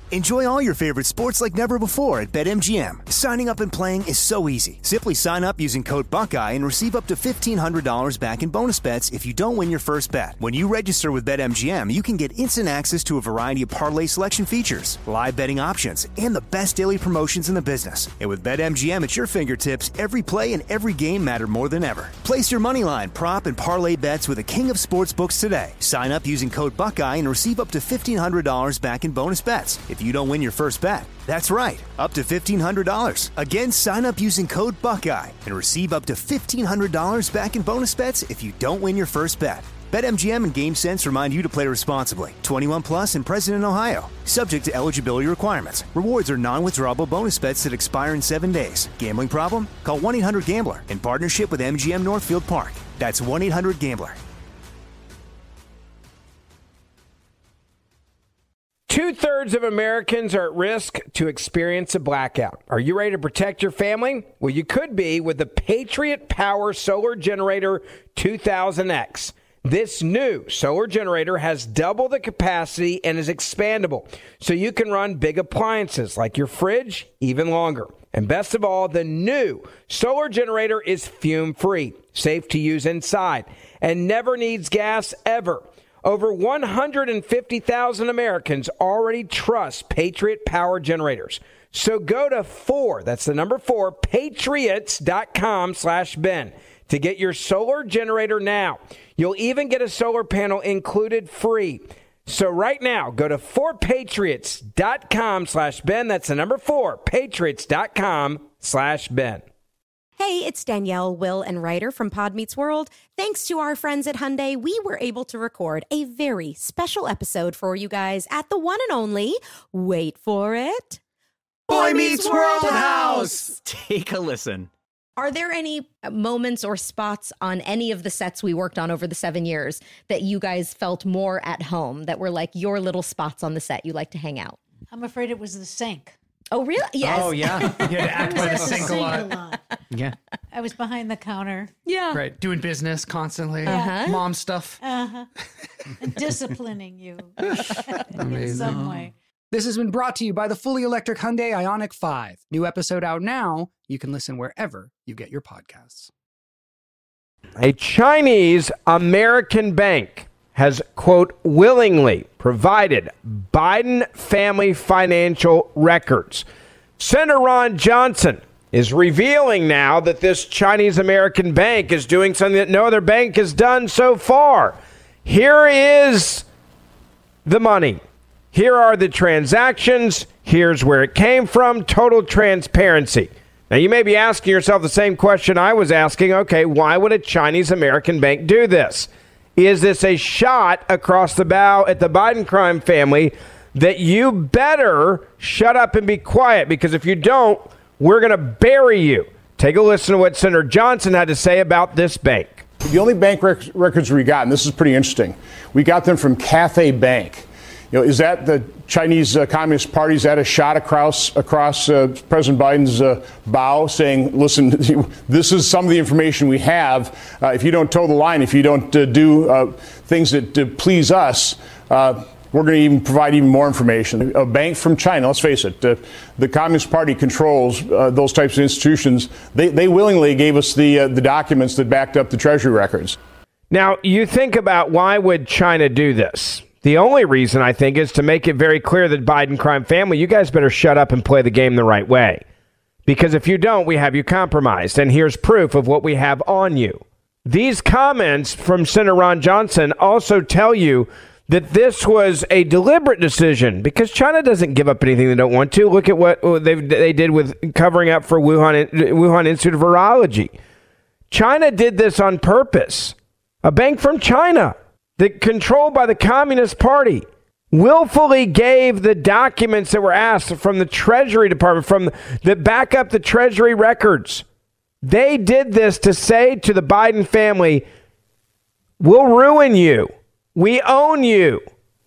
Enjoy all your favorite sports like never before at BetMGM. Signing up and playing is so easy. Simply sign up using code Buckeye and receive up to $1,500 back in bonus bets if you don't win your first bet. When you register with BetMGM, you can get instant access to a variety of parlay selection features, live betting options, and the best daily promotions in the business. And with BetMGM at your fingertips, every play and every game matter more than ever. Place your moneyline, prop, and parlay bets with the king of sportsbooks today. Sign up using code Buckeye and receive up to $1,500 back in bonus bets if you don't win your first bet. That's right, up to $1,500. Again, sign up using code Buckeye and receive up to $1,500 back in bonus bets if you don't win your first bet. BetMGM and GameSense remind you to play responsibly. 21 plus and present in Ohio. Subject to eligibility requirements. Rewards are non-withdrawable bonus bets that expire in 7 days. Gambling problem? Call 1-800-GAMBLER in partnership with MGM Northfield Park. That's 1-800-GAMBLER. 2/3 of Americans are at risk to experience a blackout. Are you ready to protect your family? Well, you could be with the Patriot Power Solar Generator 2000X. This new solar generator has double the capacity and is expandable, so you can run big appliances like your fridge even longer. And best of all, the new solar generator is fume-free, safe to use inside, and never needs gas ever. Over 150,000 Americans already trust Patriot Power Generators. So go to that's the number 4, patriots.com/Ben to get your solar generator now. You'll even get a solar panel included free. So right now, go to 4patriots.com/Ben. That's the number 4, patriots.com/Ben. Hey, it's Danielle, Will, and Ryder from Pod Meets World. Thanks to our friends at Hyundai, we were able to record a very special episode for you guys at the one and only, wait for it, Boy Meets World House! Take a listen. Are there any moments or spots on any of the sets we worked on over the 7 years that you guys felt more at home, that were like your little spots on the set you like to hang out? I'm afraid it was the sink. Oh, really? Yes. Oh, yeah. You had to act by the sink a lot. Yeah. I was behind the counter. Yeah. Right. Doing business constantly. Mom stuff. And disciplining you in some way. This has been brought to you by the fully electric Hyundai Ioniq 5. New episode out now. You can listen wherever you get your podcasts. A Chinese American bank has, quote, willingly provided Biden family financial records. Senator Ron Johnson is revealing now that this Chinese American bank is doing something that no other bank has done so far. Here is the money. Here are the transactions. Here's where it came from. Total transparency. Now, you may be asking yourself the same question I was asking. Okay, why would a Chinese American bank do this? Is this a shot across the bow at the Biden crime family that you better shut up and be quiet? Because if you don't, we're going to bury you. Take a listen to what Senator Johnson had to say about this bank. The only bank records we got, and this is pretty interesting, we got them from Cathay Bank. You know, is that the Chinese Communist Party? Is that a shot across President Biden's bow, saying, "Listen, this is some of the information we have. If you don't toe the line, if you don't do things that please us, we're going to even provide even more information." A bank from China. Let's face it, the Communist Party controls those types of institutions. They willingly gave us the documents that backed up the Treasury records. Now, you think about why would China do this? The only reason, I think, is to make it very clear that Biden crime family, you guys better shut up and play the game the right way. Because if you don't, we have you compromised. And here's proof of what we have on you. These comments from Senator Ron Johnson also tell you that this was a deliberate decision, because China doesn't give up anything they don't want to. Look at what they did with covering up for Wuhan Institute of Virology. China did this on purpose. A bank from China, that controlled by the Communist Party, willfully gave the documents that were asked from the Treasury Department, that back up the Treasury records. They did this to say to the Biden family, we'll ruin you. We own you.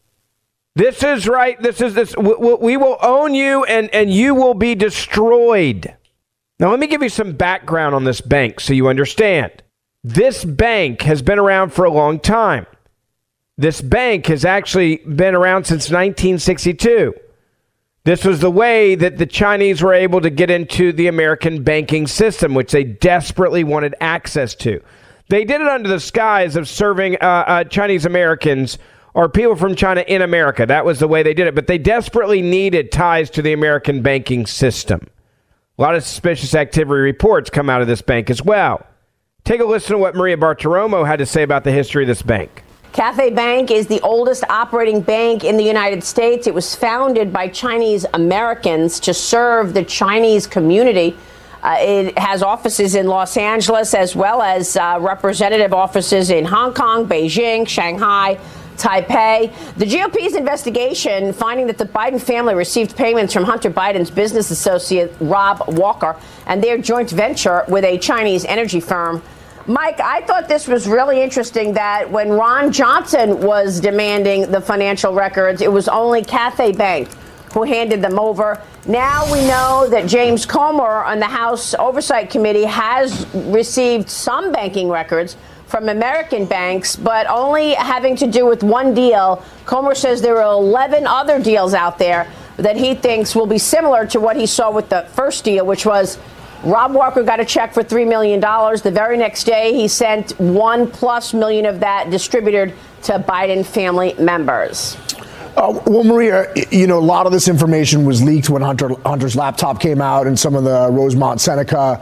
This is right. We will own you, and you will be destroyed. Now, let me give you some background on this bank so you understand. This bank has been around for a long time. This bank has actually been around since 1962. This was the way that the Chinese were able to get into the American banking system, which they desperately wanted access to. They did it under the skies of serving Chinese Americans or people from China in America. That was the way they did it. But they desperately needed ties to the American banking system. A lot of suspicious activity reports come out of this bank as well. Take a listen to what Maria Bartiromo had to say about the history of this bank. Cathay Bank is the oldest operating bank in the United States. It was founded by Chinese Americans to serve the Chinese community. It has offices in Los Angeles as well as representative offices in Hong Kong, Beijing, Shanghai, Taipei. The GOP's investigation finding that the Biden family received payments from Hunter Biden's business associate Rob Walker and their joint venture with a Chinese energy firm. Mike, I thought this was really interesting that when Ron Johnson was demanding the financial records, it was only Cathay Bank who handed them over. Now we know that James Comer on the House Oversight Committee has received some banking records from American banks, but only having to do with one deal. Comer says there are 11 other deals out there that he thinks will be similar to what he saw with the first deal, which was Rob Walker got a check for $3 million. The very next day, he sent $1+ million of that distributed to Biden family members. Well, Maria, a lot of this information was leaked when Hunter's laptop came out and some of the Rosemont Seneca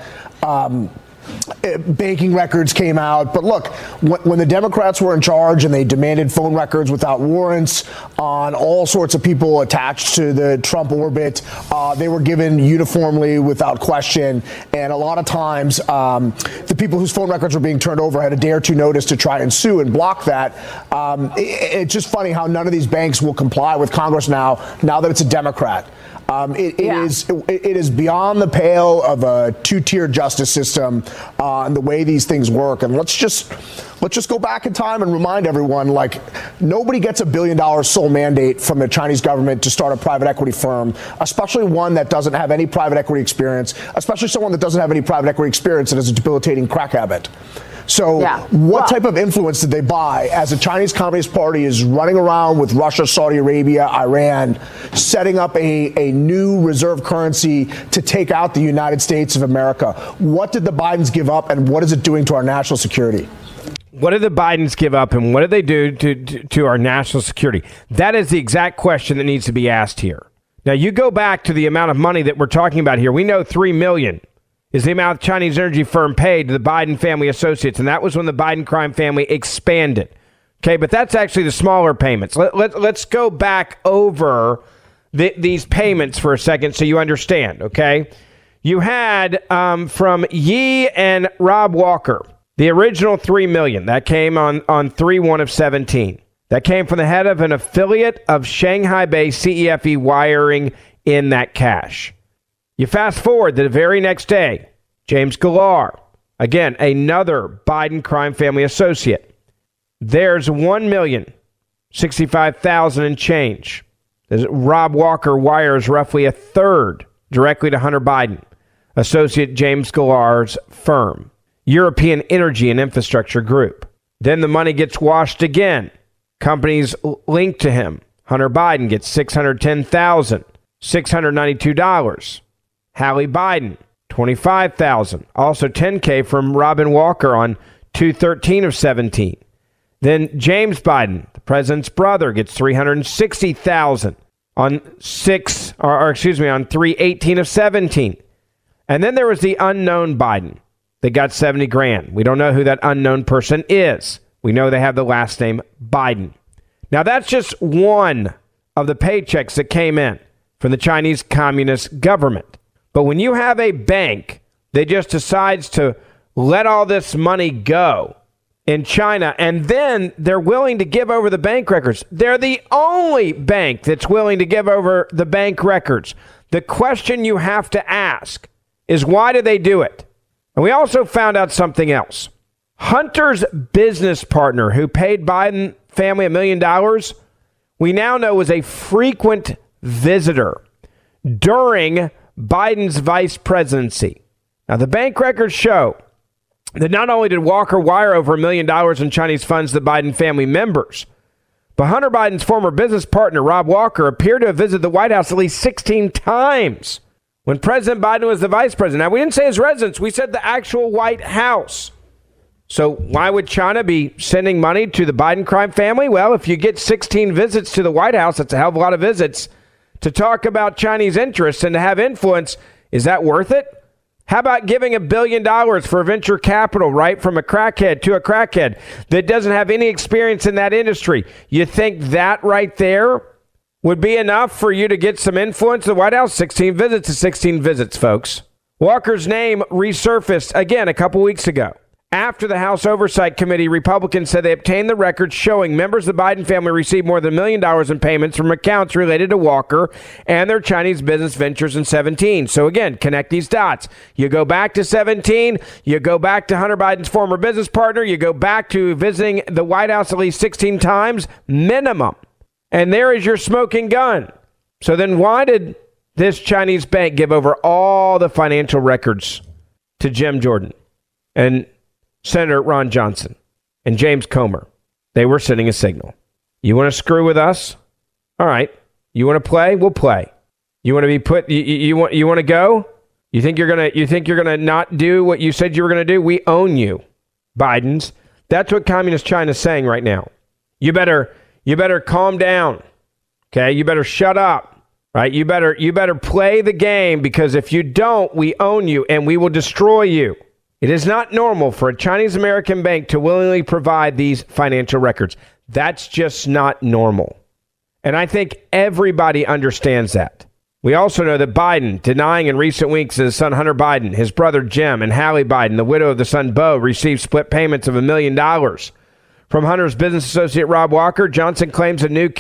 banking records came out. But look, when the Democrats were in charge and they demanded phone records without warrants on all sorts of people attached to the Trump orbit, they were given uniformly without question. And a lot of times, the people whose phone records were being turned over had a day or two notice to try and sue and block that. It's just funny how none of these banks will comply with Congress now that it's a Democrat. It is beyond the pale of a two-tier justice system and the way these things work. And let's just go back in time and remind everyone, nobody gets $1 billion sole mandate from the Chinese government to start a private equity firm, especially one that doesn't have any private equity experience, especially someone that doesn't have any private equity experience and has a debilitating crack habit. So what type of influence did they buy as the Chinese Communist Party is running around with Russia, Saudi Arabia, Iran, setting up a new reserve currency to take out the United States of America? What did the Bidens give up, and what is it doing to our national security? What did the Bidens give up, and what did they do to our national security? That is the exact question that needs to be asked here. Now, you go back to the amount of money that we're talking about here. We know $3 million is the amount the Chinese energy firm paid to the Biden family associates, and that was when the Biden crime family expanded. Okay, but that's actually the smaller payments. Let's go back over these payments for a second so you understand, okay? You had from Yi and Rob Walker, the original $3 million. That came on 3/1/17. That came from the head of an affiliate of Shanghai-based CEFE wiring in that cash. You fast forward to the very next day, James Galar, again, another Biden crime family associate. There's $1,065,000 and change. Rob Walker wires roughly a third directly to Hunter Biden, associate James Galar's firm, European Energy and Infrastructure Group. Then the money gets washed again. Companies linked to him. Hunter Biden gets $610,692. Hallie Biden, $25,000. Also $10K from Robin Walker on 2/13/17. Then James Biden, the president's brother, gets $360,000 on 3/18/17. And then there was the unknown Biden that got $70,000. We don't know who that unknown person is. We know they have the last name Biden. Now that's just one of the paychecks that came in from the Chinese Communist government. But when you have a bank that just decides to let all this money go in China, and then they're willing to give over the bank records, they're the only bank that's willing to give over the bank records. The question you have to ask is, why do they do it? And we also found out something else. Hunter's business partner, who paid Biden family $1 million, we now know was a frequent visitor during Biden's vice presidency. Now, the bank records show that not only did Walker wire over $1 million in Chinese funds to Biden family members, But Hunter Biden's former business partner, Rob Walker, appeared to have visited the White House at least 16 times when President Biden was the vice president. Now, we didn't say his residence. We said the actual White House. So why would China be sending money to the Biden crime family? Well, if you get 16 visits to the White House, that's a hell of a lot of visits to talk about Chinese interests and to have influence. Is that worth it? How about giving $1 billion for venture capital, right, from a crackhead to a crackhead that doesn't have any experience in that industry? You think that right there would be enough for you to get some influence in the White House? 16 visits is 16 visits, folks. Walker's name resurfaced again a couple weeks ago. After the House Oversight Committee, Republicans said they obtained the records showing members of the Biden family received more than $1 million in payments from accounts related to Walker and their Chinese business ventures in 2017. So again, connect these dots. You go back to 2017, you go back to Hunter Biden's former business partner, you go back to visiting the White House at least 16 times, minimum. And there is your smoking gun. So then why did this Chinese bank give over all the financial records to Jim Jordan and Senator Ron Johnson and James Comer? They were sending a signal. You want to screw with us? All right. You want to play? We'll play. You want to be put? You want to go? You think you're gonna not do what you said you were gonna do? We own you, Bidens. That's what Communist China's saying right now. You better calm down. Okay. You better shut up. Right. You better play the game, because if you don't, we own you and we will destroy you. It is not normal for a Chinese American bank to willingly provide these financial records. That's just not normal. And I think everybody understands that. We also know that Biden, denying in recent weeks that his son Hunter Biden, his brother Jim, and Hallie Biden, the widow of the son Beau, received split payments of $1 million from Hunter's business associate Rob Walker. Johnson claims a new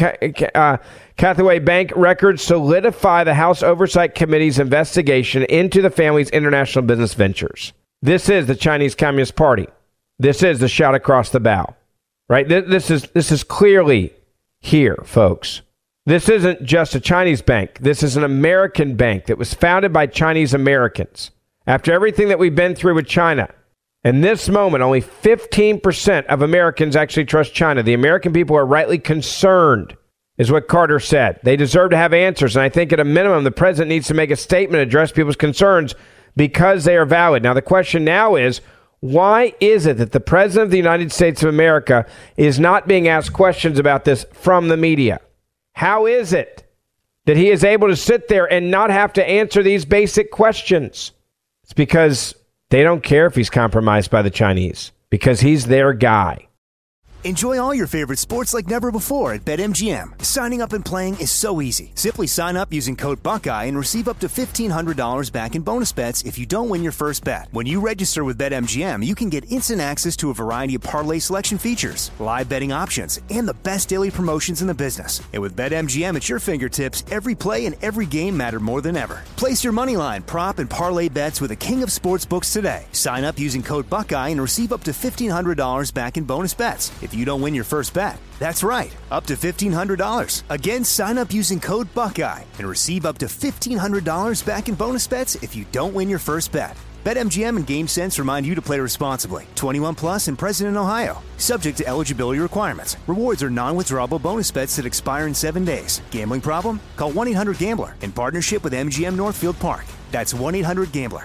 Hathaway Bank records solidify the House Oversight Committee's investigation into the family's international business ventures. This is the Chinese Communist Party. This is the shot across the bow, right? This is clearly here, folks. This isn't just a Chinese bank. This is an American bank that was founded by Chinese Americans. After everything that we've been through with China, in this moment, only 15% of Americans actually trust China. The American people are rightly concerned, is what Carter said. They deserve to have answers, and I think at a minimum, the president needs to make a statement, address people's concerns, because they are valid. Now, the question now is, why is it that the President of the United States of America is not being asked questions about this from the media? How is it that he is able to sit there and not have to answer these basic questions? It's because they don't care if he's compromised by the Chinese, because he's their guy. Enjoy all your favorite sports like never before at BetMGM. Signing up and playing is so easy. Simply sign up using code Buckeye and receive up to $1,500 back in bonus bets if you don't win your first bet. When you register with BetMGM, you can get instant access to a variety of parlay selection features, live betting options, and the best daily promotions in the business. And with BetMGM at your fingertips, every play and every game matter more than ever. Place your moneyline, prop, and parlay bets with the king of sportsbooks today. Sign up using code Buckeye and receive up to $1,500 back in bonus bets if you don't win your first bet. That's right, up to $1,500. Again, sign up using code Buckeye and receive up to $1,500 back in bonus bets if you don't win your first bet. BetMGM and GameSense remind you to play responsibly. 21 plus and present in Ohio. Subject to eligibility requirements. Rewards are non-withdrawable bonus bets that expire in 7 days. Gambling problem? Call 1-800-GAMBLER in partnership with MGM Northfield Park. That's 1-800-GAMBLER.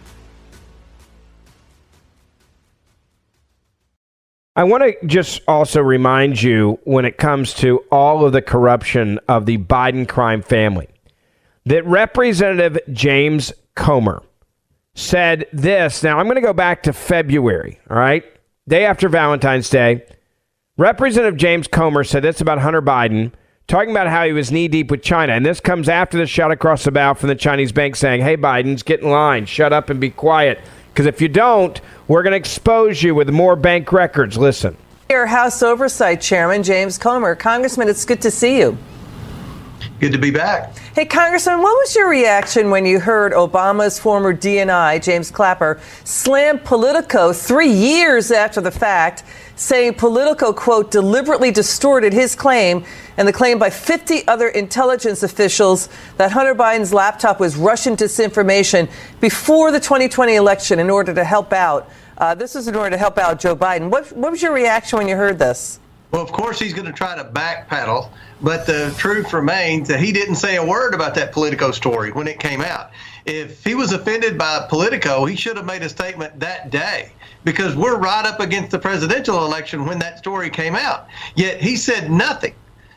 I want to just also remind you, when it comes to all of the corruption of the Biden crime family, that Representative James Comer said this. Now, I'm going to go back to February, all right? Day after Valentine's Day. Representative James Comer said this about Hunter Biden, talking about how he was knee-deep with China. And this comes after the shot across the bow from the Chinese bank saying, hey, Biden's get in line, shut up and be quiet. Because if you don't, we're going to expose you with more bank records. Listen. Here, House Oversight Chairman James Comer. Congressman, it's good to see you. Good to be back. Hey, Congressman, what was your reaction when you heard Obama's former DNI, James Clapper, slam Politico 3 years after the fact, saying Politico, quote, deliberately distorted his claim and the claim by 50 other intelligence officials that Hunter Biden's laptop was Russian disinformation before the 2020 election in order to help out. This was in order to help out Joe Biden. What was your reaction when you heard this? Well, of course, he's going to try to backpedal, but the truth remains that he didn't say a word about that Politico story when it came out. If he was offended by Politico, he should have made a statement that day, because we're right up against the presidential election when that story came out. Yet he said nothing.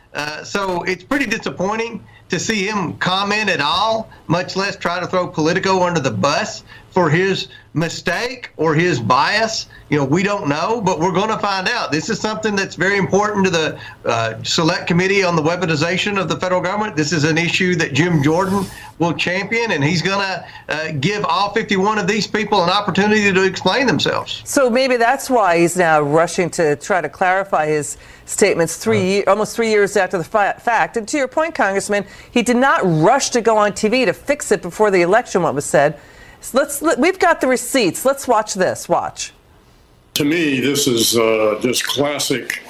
So it's pretty disappointing to see him comment at all, much less try to throw Politico under the bus for his mistake or his bias. We don't know, but we're going to find out. This is something that's very important to the Select Committee on the Weaponization of the federal government. This is an issue that Jim Jordan will champion, and he's going to give all 51 of these people an opportunity to explain themselves. So maybe that's why he's now rushing to try to clarify his statements almost 3 years after the fact. And to your point, Congressman, he did not rush to go on TV to fix it before the election, what was said. So we've got the receipts. Let's watch this. Watch. To me, this is just classic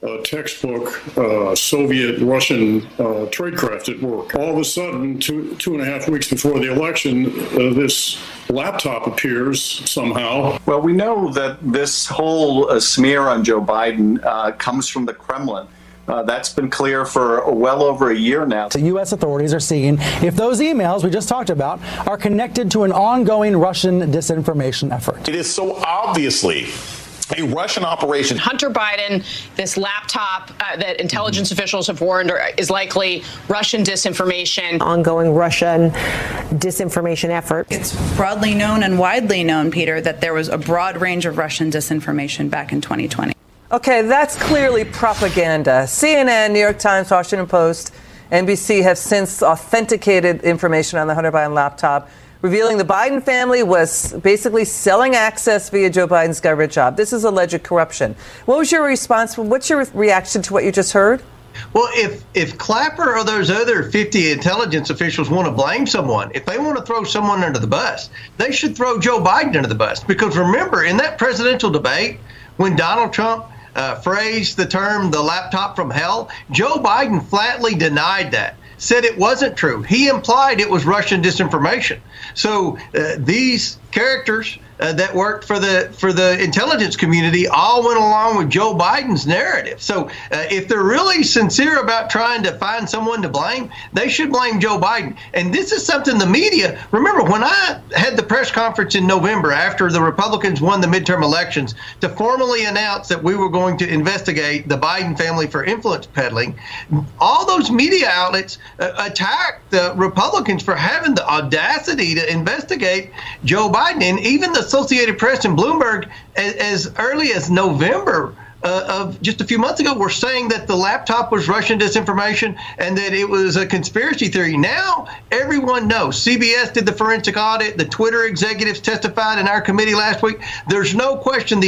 textbook Soviet-Russian tradecraft at work. All of a sudden, two and a half weeks before the election, this laptop appears somehow. Well, we know that this whole smear on Joe Biden comes from the Kremlin. That's been clear for well over a year now. The U.S. authorities are seeing if those emails we just talked about are connected to an ongoing Russian disinformation effort. It is so obviously a Russian operation. Hunter Biden, this laptop that intelligence officials have warned is likely Russian disinformation. Ongoing Russian disinformation effort. It's broadly known and widely known, Peter, that there was a broad range of Russian disinformation back in 2020. Okay, that's clearly propaganda. CNN, New York Times, Washington Post, NBC have since authenticated information on the Hunter Biden laptop, revealing the Biden family was basically selling access via Joe Biden's government job. This is alleged corruption. What was your response? What's your reaction to what you just heard? Well, if Clapper or those other 50 intelligence officials want to blame someone, if they want to throw someone under the bus, they should throw Joe Biden under the bus. Because remember, in that presidential debate, when Donald Trump phrased the term "the laptop from hell," Joe Biden flatly denied that, said it wasn't true. He implied it was Russian disinformation. So these characters that worked for the intelligence community all went along with Joe Biden's narrative. So if they're really sincere about trying to find someone to blame, they should blame Joe Biden. And this is something the media, remember when I had the press conference in November after the Republicans won the midterm elections to formally announce that we were going to investigate the Biden family for influence peddling, all those media outlets attacked the Republicans for having the audacity to investigate Joe Biden. And even the Associated Press and Bloomberg, as early as November of just a few months ago, were saying that the laptop was Russian disinformation and that it was a conspiracy theory. Now everyone knows. CBS did the forensic audit. The Twitter executives testified in our committee last week. There's no question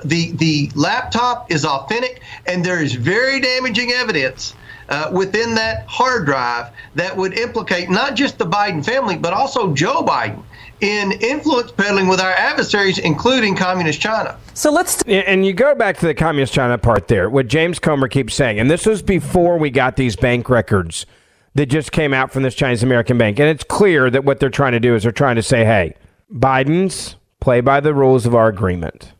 the laptop is authentic, and there is very damaging evidence within that hard drive that would implicate not just the Biden family, but also Joe Biden in influence peddling with our adversaries, including Communist China. So and you go back to the Communist China part there, what James Comer keeps saying, and this was before we got these bank records that just came out from this Chinese American bank. And it's clear that what they're trying to do is they're trying to say, hey, Biden's play by the rules of our agreement.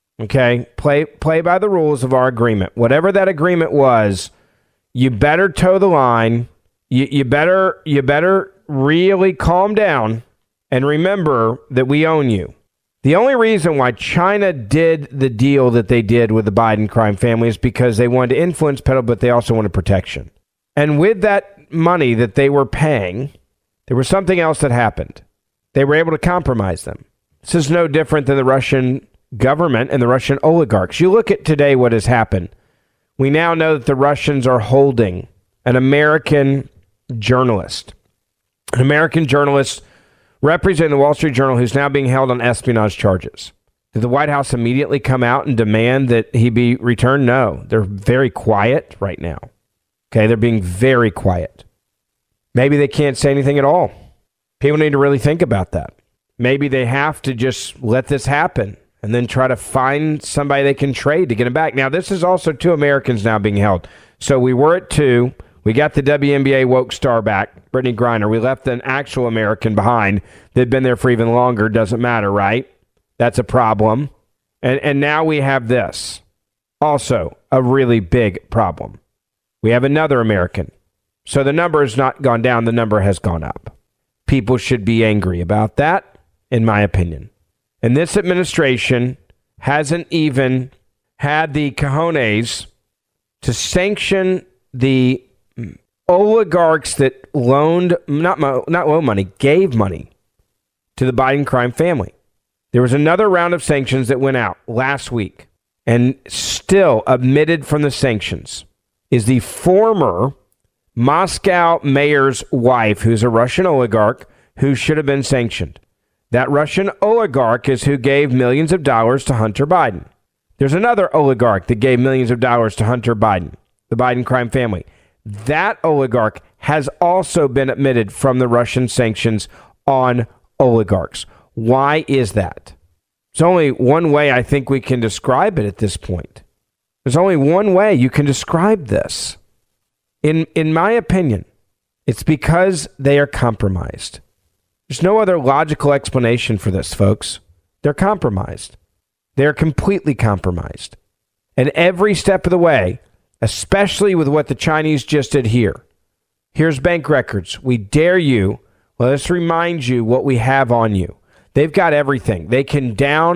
Okay? Play by the rules of our agreement. Whatever that agreement was, you better toe the line. You better really calm down and remember that we own you. The only reason why China did the deal that they did with the Biden crime family is because they wanted to influence peddle, but they also wanted protection. And with that money that they were paying, there was something else that happened. They were able to compromise them. This is no different than the Russian government and the Russian oligarchs. You look at today what has happened. We now know that the Russians are holding an American journalist. An American journalist representing the Wall Street Journal who's now being held on espionage charges. Did the White House immediately come out and demand that he be returned? No. They're very quiet right now. Okay, they're being very quiet. Maybe they can't say anything at all. People need to really think about that. Maybe they have to just let this happen and then try to find somebody they can trade to get him back. Now, this is also 2 Americans now being held. So we were at 2. We got the WNBA woke star back, Brittany Griner. We left an actual American behind that'd been there for even longer. Doesn't matter, right? That's a problem. And now we have this. Also, a really big problem. We have another American. So the number has not gone down, the number has gone up. People should be angry about that, in my opinion. And this administration hasn't even had the cojones to sanction the oligarchs that gave money to the Biden crime family. There was another round of sanctions that went out last week, and still omitted from the sanctions is the former Moscow mayor's wife, who's a Russian oligarch who should have been sanctioned. That Russian oligarch is who gave millions of dollars to Hunter Biden. There's another oligarch that gave millions of dollars to Hunter Biden, the Biden crime family. That oligarch has also been omitted from the Russian sanctions on oligarchs. Why is that? There's only one way I think we can describe it at this point. There's only one way you can describe this. In my opinion, it's because they are compromised. There's no other logical explanation for this, folks. They're compromised. They're completely compromised. And every step of the way, especially with what the Chinese just did here. Here's bank records. We dare you. Let us remind you what we have on you. They've got everything. They could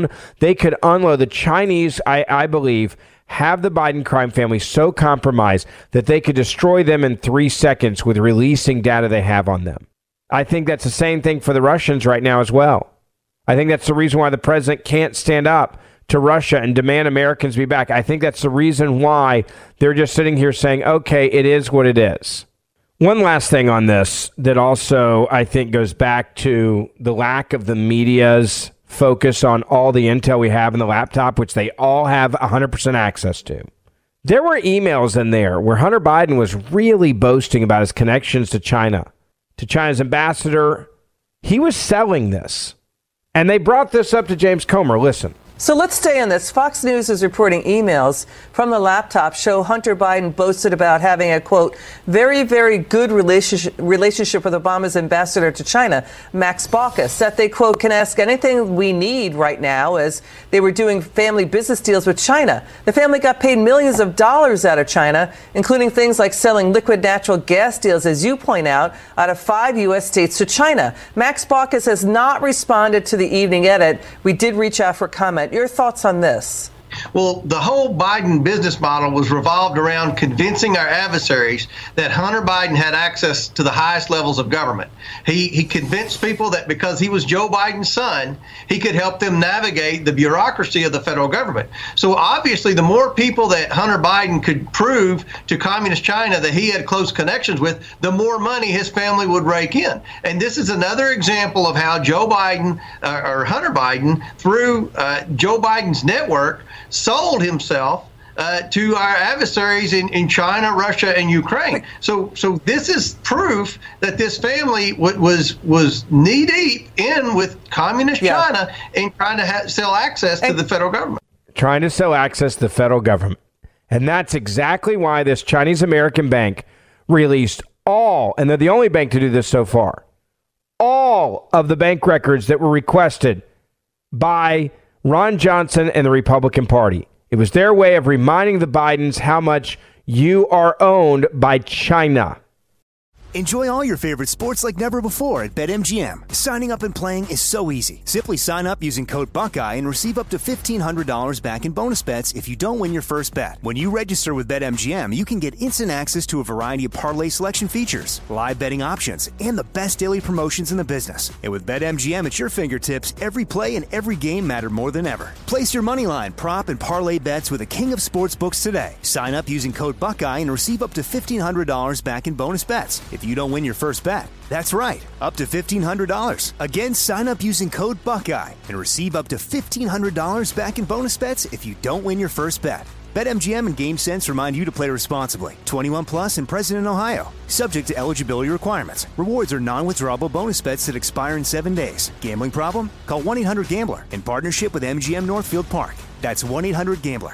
unload. The Chinese, I believe, have the Biden crime family so compromised that they could destroy them in 3 seconds with releasing data they have on them. I think that's the same thing for the Russians right now as well. I think that's the reason why the president can't stand up to Russia and demand Americans be back. I think that's the reason why they're just sitting here saying, okay, it is what it is. One last thing on this that also I think goes back to the lack of the media's focus on all the intel we have in the laptop, which they all have 100% access to. There were emails in there where Hunter Biden was really boasting about his connections to China, to China's ambassador. He was selling this. And they brought this up to James Comer. Listen. So let's stay on this. Fox News is reporting emails from the laptop show Hunter Biden boasted about having a, quote, very, very good relationship with Obama's ambassador to China, Max Baucus, that they, quote, can ask anything we need right now as they were doing family business deals with China. The family got paid millions of dollars out of China, including things like selling liquid natural gas deals, as you point out of 5 U.S. states to China. Max Baucus has not responded to the evening edit. We did reach out for comment. Your thoughts on this? Well, the whole Biden business model was revolved around convincing our adversaries that Hunter Biden had access to the highest levels of government. He convinced people that because he was Joe Biden's son, he could help them navigate the bureaucracy of the federal government. So obviously, the more people that Hunter Biden could prove to Communist China that he had close connections with, the more money his family would rake in. And this is another example of how Joe Biden or Hunter Biden, through Joe Biden's network, sold himself to our adversaries in China, Russia, and Ukraine. So this is proof that this family was knee deep in with Communist China and trying to sell access to the federal government. Trying to sell access to the federal government. And that's exactly why this Chinese American bank released all, and they're the only bank to do this so far, all of the bank records that were requested by Ron Johnson and the Republican Party. It was their way of reminding the Bidens how much you are owned by China. Enjoy all your favorite sports like never before at BetMGM. Signing up and playing is so easy. Simply sign up using code Buckeye and receive up to $1,500 back in bonus bets if you don't win your first bet. When you register with BetMGM, you can get instant access to a variety of parlay selection features, live betting options, and the best daily promotions in the business. And with BetMGM at your fingertips, every play and every game matter more than ever. Place your moneyline, prop, and parlay bets with the king of sportsbooks today. Sign up using code Buckeye and receive up to $1,500 back in bonus bets if you don't win your first bet. That's right, up to $1,500. Again, sign up using code Buckeye and receive up to $1,500 back in bonus bets if you don't win your first bet. BetMGM and GameSense remind you to play responsibly. 21 plus and present in Ohio. Subject to eligibility requirements. Rewards are non-withdrawable bonus bets that expire in 7 days. Gambling problem? Call 1-800-GAMBLER in partnership with MGM Northfield Park. That's 1-800-GAMBLER.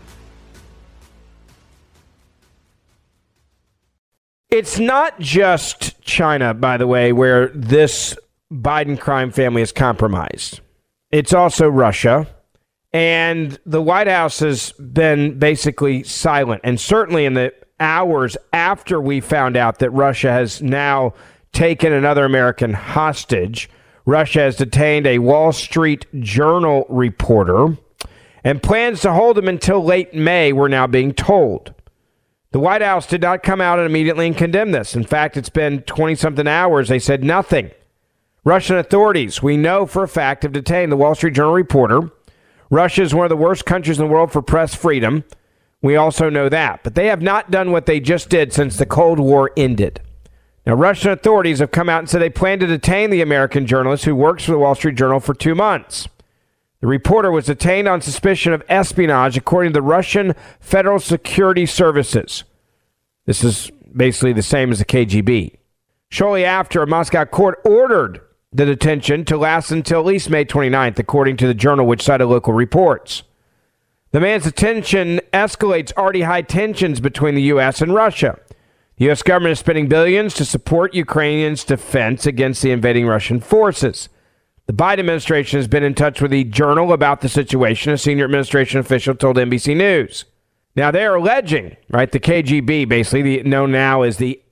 It's not just China, by the way, where this Biden crime family is compromised. It's also Russia. And the White House has been basically silent. And certainly in the hours after we found out that Russia has now taken another American hostage, Russia has detained a Wall Street Journal reporter and plans to hold him until late May, we're now being told. The White House did not come out and immediately condemn this. In fact, it's been 20-something hours. They said nothing. Russian authorities, we know for a fact, have detained the Wall Street Journal reporter. Russia is one of the worst countries in the world for press freedom. We also know that. But they have not done what they just did since the Cold War ended. Now, Russian authorities have come out and said they plan to detain the American journalist who works for the Wall Street Journal for 2 months. The reporter was detained on suspicion of espionage, according to the Russian Federal Security Services. This is basically the same as the KGB. Shortly after, a Moscow court ordered the detention to last until at least May 29th, according to the Journal, which cited local reports. The man's detention escalates already high tensions between the U.S. and Russia. The U.S. government is spending billions to support Ukrainians' defense against the invading Russian forces. The Biden administration has been in touch with the Journal about the situation, a senior administration official told NBC News. Now, they're alleging, right, the KGB, basically known now as the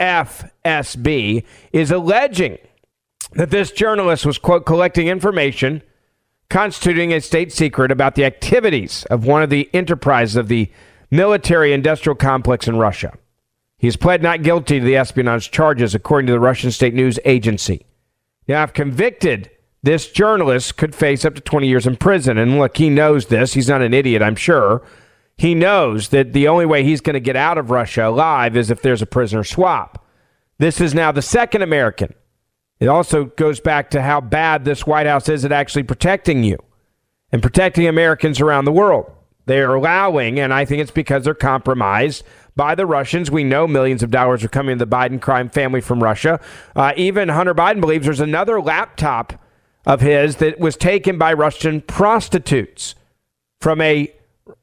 FSB, is alleging that this journalist was, quote, collecting information constituting a state secret about the activities of one of the enterprises of the military-industrial complex in Russia. He's pled not guilty to the espionage charges, according to the Russian state news agency. Now, if convicted, this journalist could face up to 20 years in prison. And look, he knows this. He's not an idiot, I'm sure. He knows that the only way he's going to get out of Russia alive is if there's a prisoner swap. This is now the second American. It also goes back to how bad this White House is at actually protecting you and protecting Americans around the world. They are allowing, and I think it's because they're compromised by the Russians. We know millions of dollars are coming to the Biden crime family from Russia. Even Hunter Biden believes there's another laptop of his that was taken by Russian prostitutes from a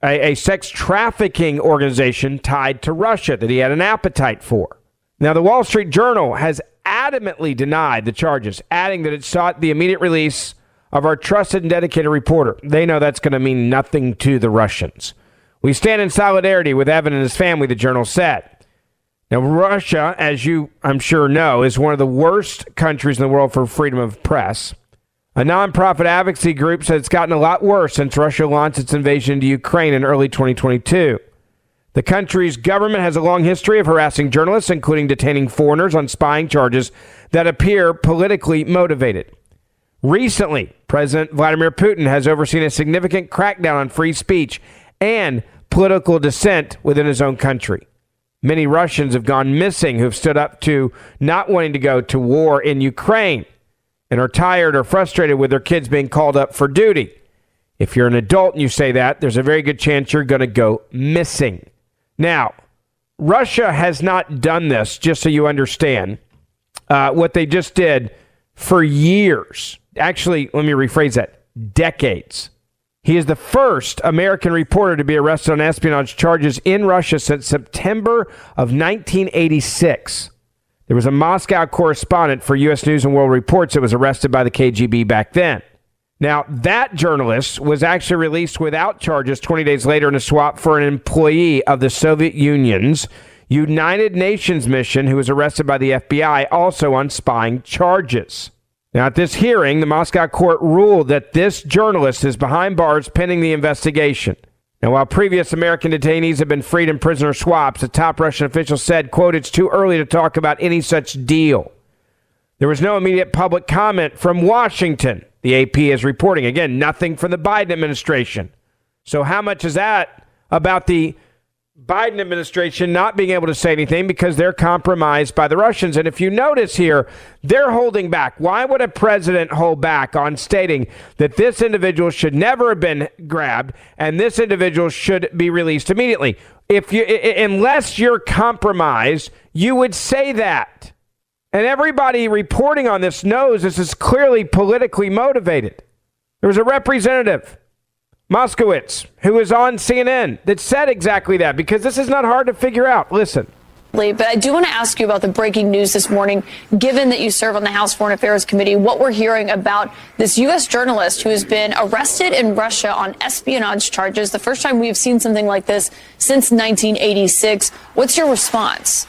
sex trafficking organization tied to Russia that he had an appetite for. Now, the Wall Street Journal has adamantly denied the charges, adding that it sought the immediate release of our trusted and dedicated reporter. They know that's going to mean nothing to the Russians. We stand in solidarity with Evan and his family, the Journal said. Now, Russia, as you, I'm sure, know, is one of the worst countries in the world for freedom of press. A nonprofit advocacy group said it's gotten a lot worse since Russia launched its invasion into Ukraine in early 2022. The country's government has a long history of harassing journalists, including detaining foreigners on spying charges that appear politically motivated. Recently, President Vladimir Putin has overseen a significant crackdown on free speech and political dissent within his own country. Many Russians have gone missing who've stood up to not wanting to go to war in Ukraine and are tired or frustrated with their kids being called up for duty. If you're an adult and you say that, there's a very good chance you're going to go missing. Now, Russia has not done this, just so you understand, what they just did for years. Actually, let me rephrase that, decades. He is the first American reporter to be arrested on espionage charges in Russia since September of 1986. There was a Moscow correspondent for U.S. News and World Reports that was arrested by the KGB back then. Now, that journalist was actually released without charges 20 days later in a swap for an employee of the Soviet Union's United Nations mission who was arrested by the FBI, also on spying charges. Now, at this hearing, the Moscow court ruled that this journalist is behind bars pending the investigation. Now, while previous American detainees have been freed in prisoner swaps, a top Russian official said, quote, "It's too early to talk about any such deal." There was no immediate public comment from Washington. The AP is reporting, again, nothing from the Biden administration. So how much is that about the Biden administration not being able to say anything because they're compromised by the Russians? And if you notice here, they're holding back. Why would a president hold back on stating that this individual should never have been grabbed and this individual should be released immediately? Unless you're compromised, you would say that. And everybody reporting on this knows this is clearly politically motivated. There was a representative, Moskowitz, who was on CNN that said exactly that, because this is not hard to figure out. Listen. shortly, but I do want to ask you about the breaking news this morning, given that you serve on the House Foreign Affairs Committee, what we're hearing about this U.S. journalist who has been arrested in Russia on espionage charges, the first time we've seen something like this since 1986. What's your response?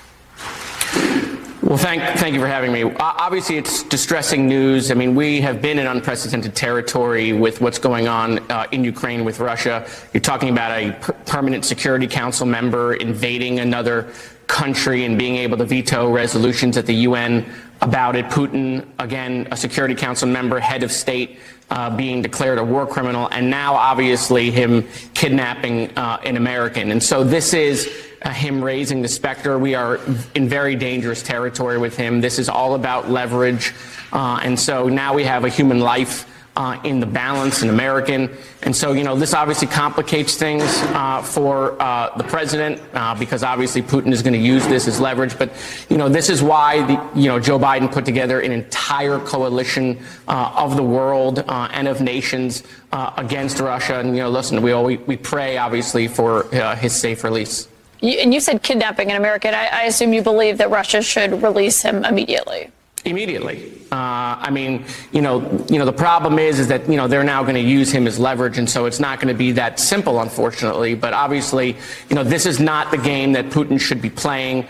Well, thank you for having me. Obviously, it's distressing news. I mean, we have been in unprecedented territory with what's going on in Ukraine with Russia. You're talking about a permanent Security Council member invading another country and being able to veto resolutions at the UN about it. Putin, again, a Security Council member, head of state, being declared a war criminal, and now obviously him kidnapping an American. And so this is him raising the specter. We are in very dangerous territory with him. This is all about leverage. And so now we have a human life in the balance, an American. And so, this obviously complicates things for the president because obviously Putin is going to use this as leverage. But, this is why, Joe Biden put together an entire coalition of the world and of nations against Russia. And, listen, we pray, obviously, for his safe release. And you said kidnapping an American. I assume you believe that Russia should release him immediately. Immediately. I mean, the problem is that, they're now going to use him as leverage. And so it's not going to be that simple, unfortunately. But obviously, this is not the game that Putin should be playing.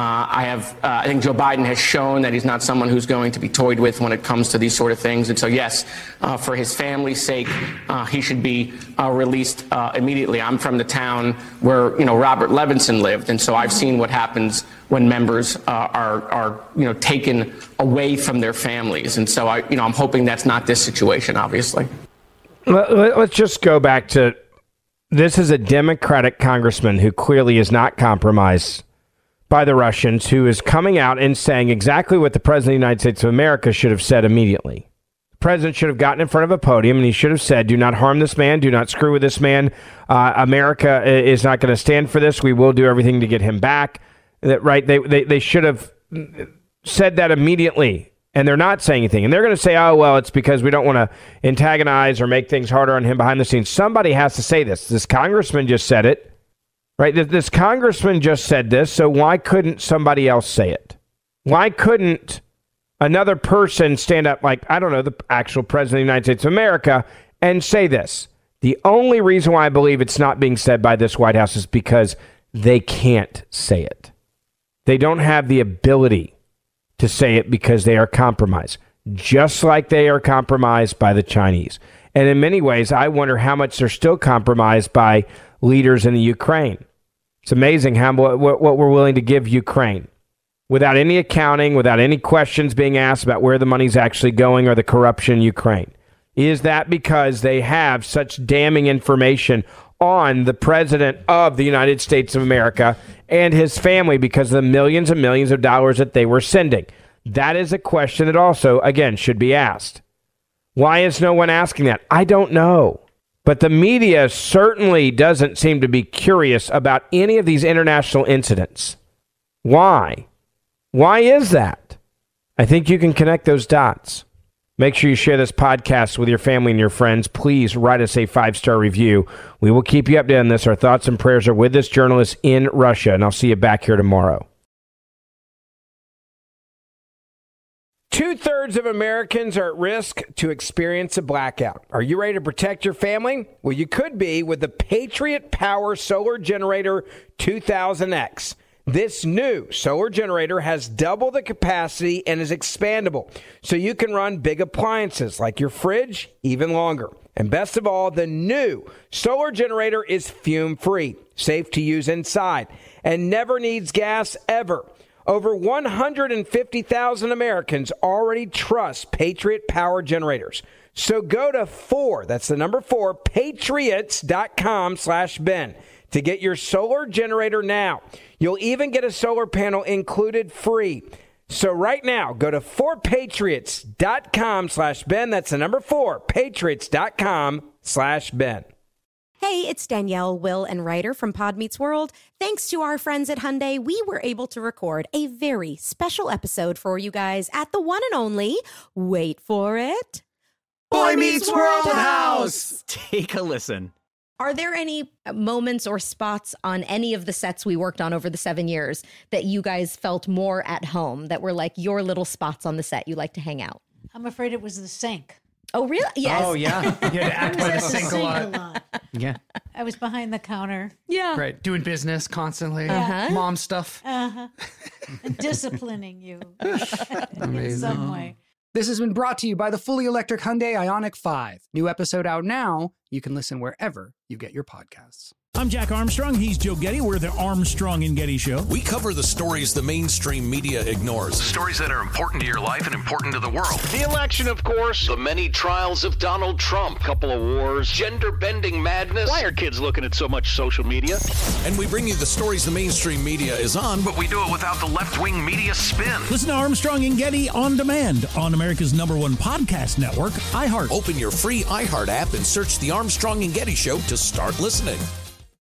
I think Joe Biden has shown that he's not someone who's going to be toyed with when it comes to these sort of things. And so, yes, for his family's sake, he should be released immediately. I'm from the town where, Robert Levinson lived. And so I've seen what happens when members are taken away from their families. And so I'm hoping that's not this situation, obviously. Let's just go back to, this is a Democratic congressman who clearly is not compromised by the Russians, who is coming out and saying exactly what the President of the United States of America should have said immediately. The President should have gotten in front of a podium and he should have said, do not harm this man, do not screw with this man. America is not going to stand for this. We will do everything to get him back. That right? They should have said that immediately, and they're not saying anything. And they're going to say, oh, well, it's because we don't want to antagonize or make things harder on him behind the scenes. Somebody has to say this. This congressman just said it, right? This congressman just said this, so why couldn't somebody else say it? Why couldn't another person stand up, like, I don't know, the actual President of the United States of America, and say this? The only reason why I believe it's not being said by this White House is because they can't say it. They don't have the ability to say it because they are compromised, just like they are compromised by the Chinese. And in many ways, I wonder how much they're still compromised by leaders in the Ukraine. It's amazing what we're willing to give Ukraine without any accounting, without any questions being asked about where the money's actually going or the corruption in Ukraine. Is that because they have such damning information on the President of the United States of America and his family because of the millions and millions of dollars that they were sending? That is a question that also, again, should be asked. Why is no one asking that? I don't know. But the media certainly doesn't seem to be curious about any of these international incidents. Why? Why is that? I think you can connect those dots. Make sure you share this podcast with your family and your friends. Please write us a 5-star review. We will keep you updated on this. Our thoughts and prayers are with this journalist in Russia, and I'll see you back here tomorrow. 2/3 of Americans are at risk to experience a blackout. Are you ready to protect your family? Well, you could be with the Patriot Power Solar Generator 2000X. This new solar generator has double the capacity and is expandable, so you can run big appliances like your fridge even longer. And best of all, the new solar generator is fume-free, safe to use inside, and never needs gas ever. Over 150,000 Americans already trust Patriot Power Generators. So go to 4, that's the number 4, patriots.com/Ben to get your solar generator now. You'll even get a solar panel included free. So right now, go to 4patriots.com/Ben. That's the number 4, patriots.com/Ben. Hey, it's Danielle, Will, and Ryder from Pod Meets World. Thanks to our friends at Hyundai, we were able to record a very special episode for you guys at the one and only, wait for it, Boy Meets World House! Take a listen. Are there any moments or spots on any of the sets we worked on over the 7 years that you guys felt more at home, that were like your little spots on the set you like to hang out? I'm afraid it was the sink. Oh, really? Yes. Oh, yeah. You had to act by the sink a lot. Yeah. I was behind the counter. Yeah. Right. Doing business constantly. Uh-huh. Mom stuff. Uh-huh. And disciplining you in Amazing. some way. This has been brought to you by the fully electric Hyundai Ioniq 5. New episode out now. You can listen wherever you get your podcasts. I'm Jack Armstrong. He's Joe Getty. We're the Armstrong and Getty Show. We cover the stories the mainstream media ignores. Stories that are important to your life and important to the world. The election, of course. The many trials of Donald Trump. Couple of wars. Gender-bending madness. Why are kids looking at so much social media? And we bring you the stories the mainstream media is on, but we do it without the left-wing media spin. Listen to Armstrong and Getty on demand on America's #1 podcast network, iHeart. Open your free iHeart app and search the Armstrong and Getty Show to start listening.